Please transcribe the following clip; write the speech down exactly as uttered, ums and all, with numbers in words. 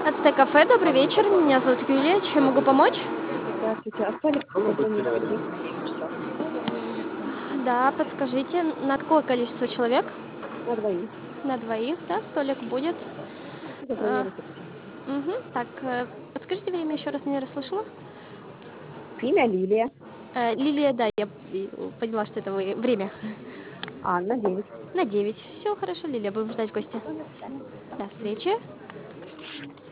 Кафе, добрый вечер. Меня зовут Юлия. Чем могу помочь? Здравствуйте. А столик забронировать есть на шесть часов? Да, подскажите, на какое количество человек? На двоих. На двоих, да, столик будет. А, Забронируйте, пожалуйста. мгм. Так, э, подскажите время еще раз, не расслышала. Имя Лилия. Э, Лилия, да, я э, поняла, что это вы. Время. Анна, девять. На девять. Все хорошо, Лилия, будем ждать гостя. До свидания. До встречи.